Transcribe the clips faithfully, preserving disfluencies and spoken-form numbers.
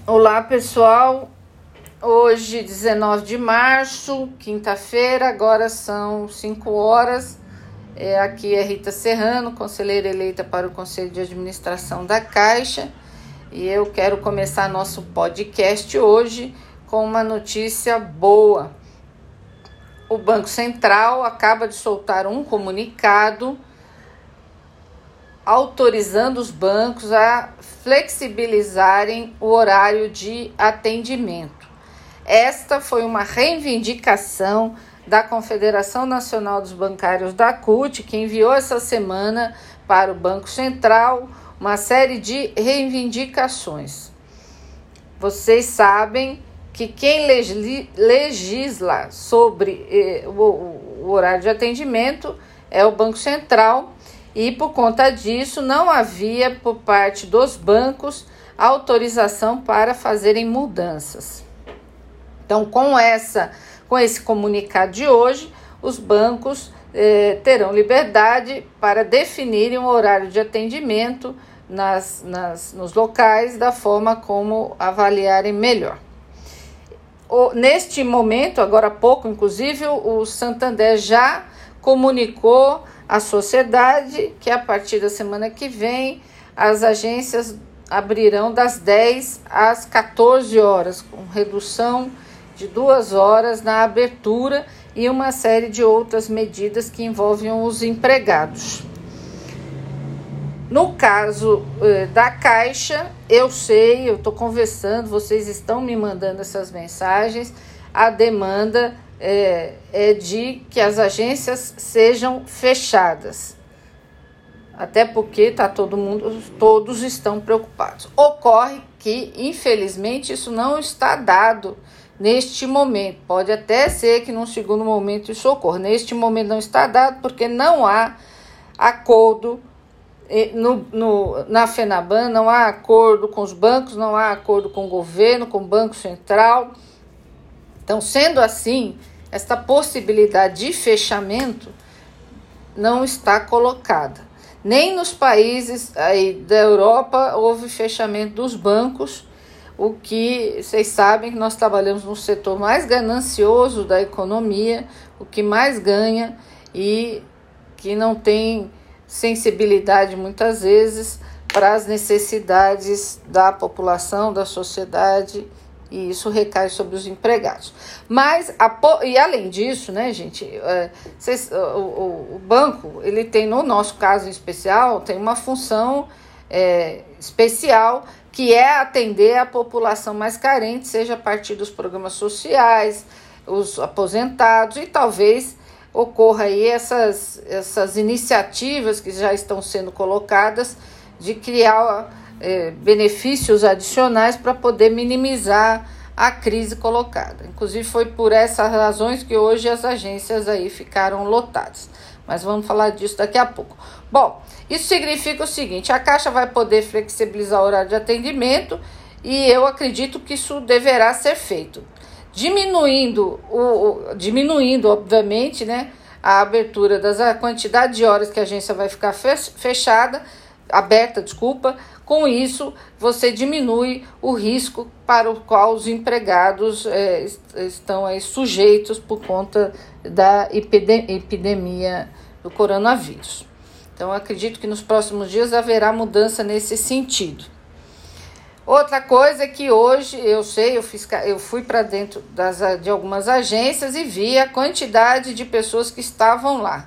Olá, pessoal. Hoje, dezenove de março, quinta-feira, agora são cinco horas. É, aqui é Rita Serrano, conselheira eleita para o Conselho de Administração da Caixa. E eu quero começar nosso podcast hoje com uma notícia boa. O Banco Central acaba de soltar um comunicado autorizando os bancos a flexibilizarem o horário de atendimento. Esta foi uma reivindicação da Confederação Nacional dos Bancários da C U T, que enviou essa semana para o Banco Central uma série de reivindicações. Vocês sabem que quem legisla sobre eh, o, o horário de atendimento é o Banco Central, e por conta disso não havia por parte dos bancos autorização para fazerem mudanças. Então, com essa, com esse comunicado de hoje, os bancos eh, terão liberdade para definirem o horário de atendimento nas, nas, nos locais da forma como avaliarem melhor. O, neste momento, agora há pouco, inclusive, o Santander já comunicou à sociedade que a partir da semana que vem as agências abrirão das dez às quatorze horas, com redução de duas horas na abertura e uma série de outras medidas que envolvem os empregados. No caso eh, da Caixa, eu sei, eu estou conversando, vocês estão me mandando essas mensagens, a demanda é, é de que as agências sejam fechadas. Até porque tá todo mundo, todos estão preocupados. Ocorre que, infelizmente, isso não está dado neste momento. Pode até ser que num segundo momento isso ocorra. Neste momento não está dado porque não há acordo no, no, na FENABAN, não há acordo com os bancos, não há acordo com o governo, com o Banco Central. Então, sendo assim, esta possibilidade de fechamento não está colocada. Nem nos países aí da Europa houve fechamento dos bancos, o que vocês sabem que nós trabalhamos no setor mais ganancioso da economia, o que mais ganha e que não tem sensibilidade muitas vezes para as necessidades da população, da sociedade, e isso recai sobre os empregados. Mas, a, e além disso, né, gente, é, cês, o, o, o banco, ele tem, no nosso caso em especial, tem uma função é, especial, que é atender a população mais carente, seja a partir dos programas sociais, os aposentados, e talvez ocorra aí essas, essas iniciativas que já estão sendo colocadas de criar É, benefícios adicionais para poder minimizar a crise colocada. Inclusive foi por essas razões que hoje as agências aí ficaram lotadas. Mas vamos falar disso daqui a pouco. Bom, isso significa o seguinte: a Caixa vai poder flexibilizar o horário de atendimento e eu acredito que isso deverá ser feito. Diminuindo, o, o, diminuindo obviamente, né, a abertura das a quantidade de horas que a agência vai ficar fechada, aberta, desculpa. Com isso, você diminui o risco para o qual os empregados é, estão aí sujeitos por conta da epidemia do coronavírus. Então, acredito que nos próximos dias haverá mudança nesse sentido. Outra coisa é que hoje, eu sei, eu, fiz, eu fui para dentro das, de algumas agências e vi a quantidade de pessoas que estavam lá.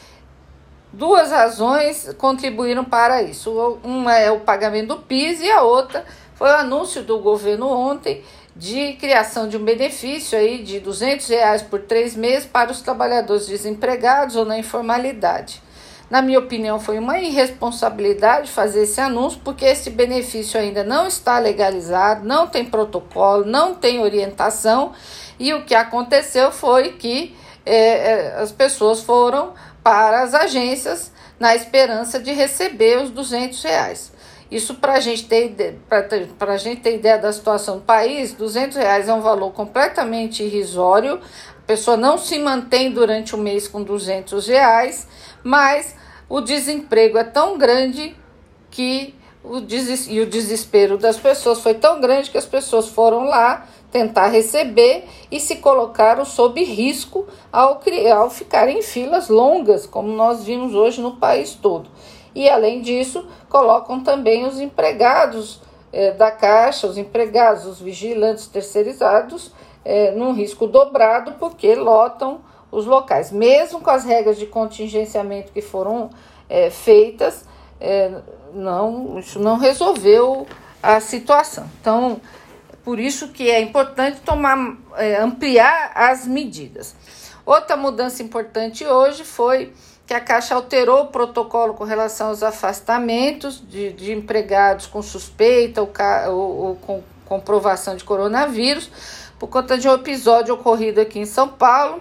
Duas razões contribuíram para isso. Uma é o pagamento do PIS e a outra foi o anúncio do governo ontem de criação de um benefício aí de duzentos reais por três meses para os trabalhadores desempregados ou na informalidade. Na minha opinião, foi uma irresponsabilidade fazer esse anúncio, porque esse benefício ainda não está legalizado, não tem protocolo, não tem orientação, e o que aconteceu foi que é, as pessoas foram para as agências na esperança de receber os duzentos reais. Isso, para a gente ter, para a gente ter ideia da situação do país, duzentos reais é um valor completamente irrisório, a pessoa não se mantém durante o mês com duzentos reais, mas o desemprego é tão grande que o des- e o desespero das pessoas foi tão grande que as pessoas foram lá tentar receber e se colocaram sob risco ao, ao ficarem em filas longas, como nós vimos hoje no país todo. E, além disso, colocam também os empregados eh, da Caixa, os empregados, os vigilantes terceirizados, eh, num risco dobrado, porque lotam os locais. Mesmo com as regras de contingenciamento que foram eh, feitas, eh, não, isso não resolveu a situação. Então, por isso que é importante tomar, é, ampliar as medidas. Outra mudança importante hoje foi que a Caixa alterou o protocolo com relação aos afastamentos de, de empregados com suspeita ou, ou, ou com comprovação de coronavírus, por conta de um episódio ocorrido aqui em São Paulo,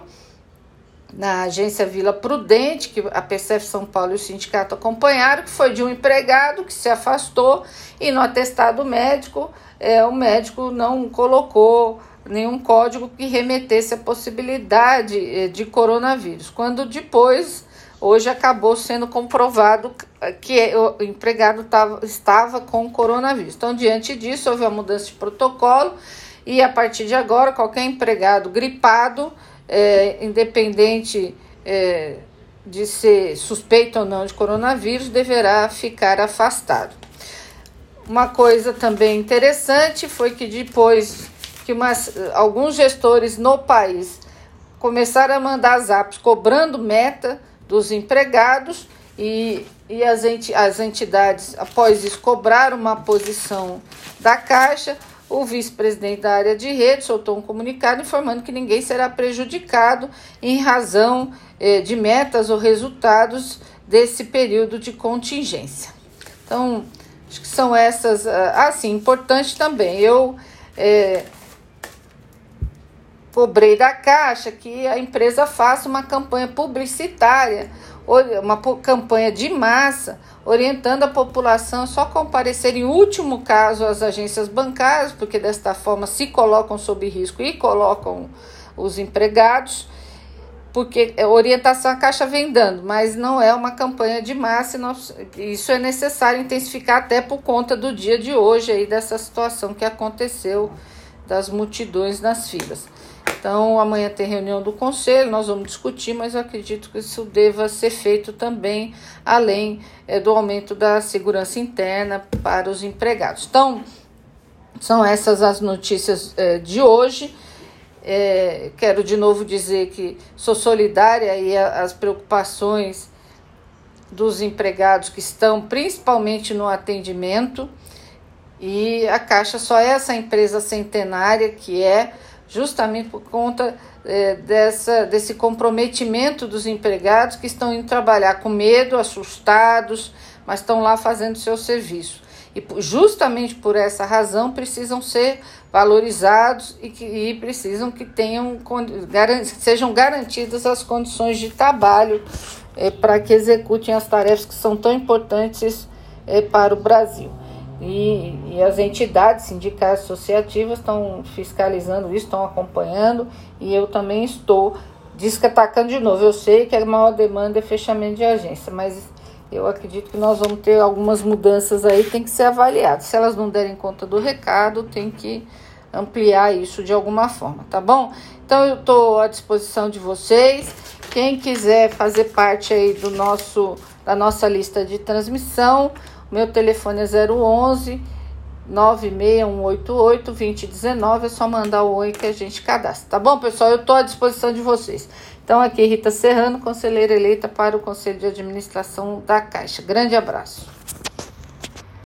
na agência Vila Prudente, que a P C F São Paulo e o sindicato acompanharam, que foi de um empregado que se afastou e no atestado médico, é, o médico não colocou nenhum código que remetesse à possibilidade de coronavírus, quando depois, hoje acabou sendo comprovado que o empregado tava, estava com coronavírus. Então, diante disso, houve a mudança de protocolo e, a partir de agora, qualquer empregado gripado, É, independente é, de ser suspeito ou não de coronavírus, deverá ficar afastado. Uma coisa também interessante foi que depois que umas, alguns gestores no país começaram a mandar zaps cobrando meta dos empregados e, e as, enti, as entidades, após isso, cobraram uma posição da Caixa. O vice-presidente da área de rede soltou um comunicado informando que ninguém será prejudicado em razão eh, de metas ou resultados desse período de contingência. Então, acho que são essas. Ah, sim, importante também. Eu eh, cobrei da Caixa que a empresa faça uma campanha publicitária, uma campanha de massa, orientando a população a só comparecer em último caso às agências bancárias, porque desta forma se colocam sob risco e colocam os empregados, porque a orientação a Caixa vem dando, mas não é uma campanha de massa, e nós, isso é necessário intensificar até por conta do dia de hoje, aí, dessa situação que aconteceu das multidões nas filas. Então, amanhã tem reunião do Conselho, nós vamos discutir, mas eu acredito que isso deva ser feito também, além é, do aumento da segurança interna para os empregados. Então, são essas as notícias é, de hoje. É, quero de novo dizer que sou solidária aí às preocupações dos empregados que estão principalmente no atendimento, e a Caixa só é essa empresa centenária que é justamente por conta é, dessa, desse comprometimento dos empregados que estão indo trabalhar com medo, assustados, mas estão lá fazendo seu serviço. E justamente por essa razão precisam ser valorizados e, que, e precisam que tenham, que sejam garantidas as condições de trabalho é, para que executem as tarefas que são tão importantes é, para o Brasil. E, e as entidades sindicais associativas estão fiscalizando isso, estão acompanhando, e eu também estou descatacando de novo. Eu sei que a maior demanda é fechamento de agência, mas eu acredito que nós vamos ter algumas mudanças aí, tem que ser avaliado. Se elas não derem conta do recado, tem que ampliar isso de alguma forma, tá bom? Então eu estou à disposição de vocês. Quem quiser fazer parte aí do nosso, da nossa lista de transmissão, meu telefone é zero onze, nove seis um oito oito, dois zero um nove, é só mandar o oi que a gente cadastra, tá bom, pessoal? Eu estou à disposição de vocês. Então, aqui Rita Serrano, conselheira eleita para o Conselho de Administração da Caixa. Grande abraço.